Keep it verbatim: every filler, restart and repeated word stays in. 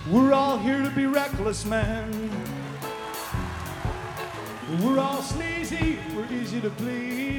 We're all here to be reckless, man. We're all sleazy, we're easy to please.